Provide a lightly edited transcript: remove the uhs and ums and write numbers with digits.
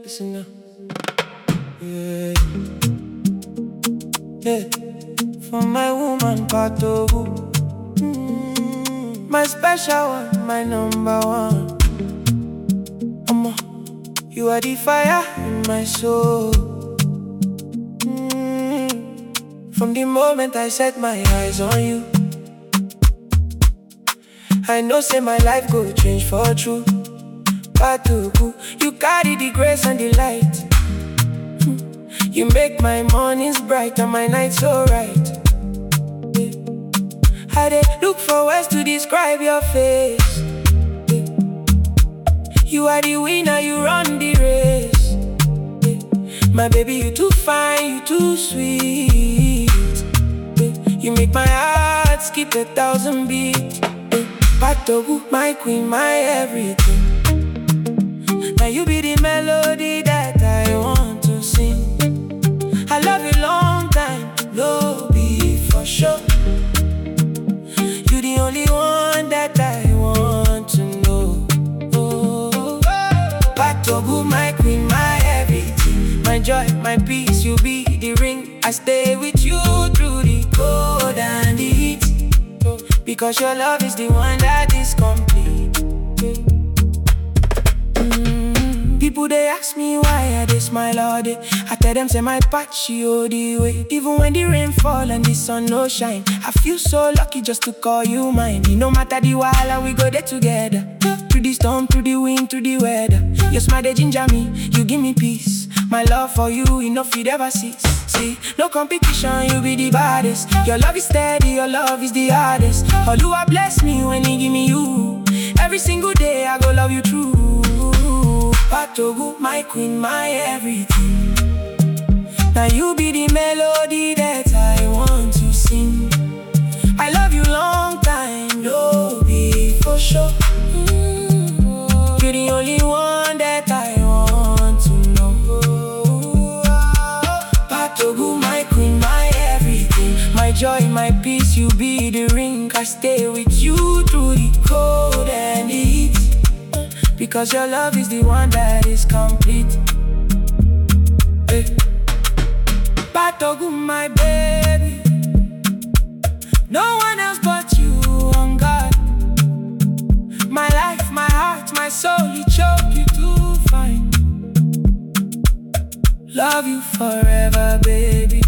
Listen now. Yeah. Yeah. For my woman, Pato. My special one, my number one. You are the fire in my soul. From the moment I set my eyes on you, I know say my life go change for true. Patogu, you carry the grace and the light. You make my mornings bright and my nights so right. I dey look for words to describe your face. You are the winner, you run the race. My baby, you too fine, you too sweet. You make my heart skip 1,000 beats. Patogu, my queen, my everything. Now you be the melody that I want to sing. I love you long time, no be for sure. You the only one that I want to know. Patogu, my queen, my everything. My joy, my peace, you be the ring. I stay with you through the cold and the heat. Because your love is the one that is complete. People they ask me why I dey smile all day. I tell them say my patchy all the way. Even when the rain fall and the sun no shine, I feel so lucky just to call you mine. No matter the while we go there together. Through the storm, through the wind, through the weather. Your smile they ginger me, you give me peace. My love for you enough you'd ever cease. See, no competition, you be the baddest. Your love is steady, your love is the hardest. Oluwa bless me when he give me you. Every single day I go love you true. Patogu, my queen, my everything. Now you be the melody that I want to sing. I love you long time, no be for sure. You're the only one that I want to know. Patogu, my queen, my everything. My joy, my peace, you be the ring. I stay with you through the cold and the heat. Because your love is the one that is complete. Patogu, my baby. No one else but you on God. My life, my heart, my soul, you choke, you too fine. Love you forever, baby.